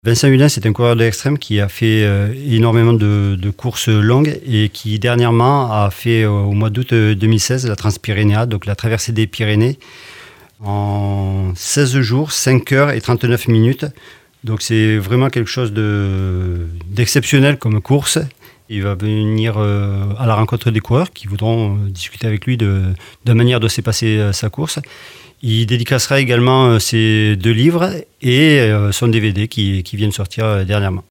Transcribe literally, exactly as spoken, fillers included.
Vincent Hulin, c'est un coureur de l'extrême qui a fait euh, énormément de, de courses longues et qui dernièrement a fait euh, au mois d'août deux mille seize la Transpyrénéa, donc la traversée des Pyrénées, en seize jours, cinq heures et trente-neuf minutes. Donc c'est vraiment quelque chose de, d'exceptionnel comme course. Il va venir euh, à la rencontre des coureurs qui voudront euh, discuter avec lui de, de la manière dont s'est passée euh, sa course. Il dédicacera également euh, ses deux livres et euh, son D V D qui, qui vient de sortir euh, dernièrement.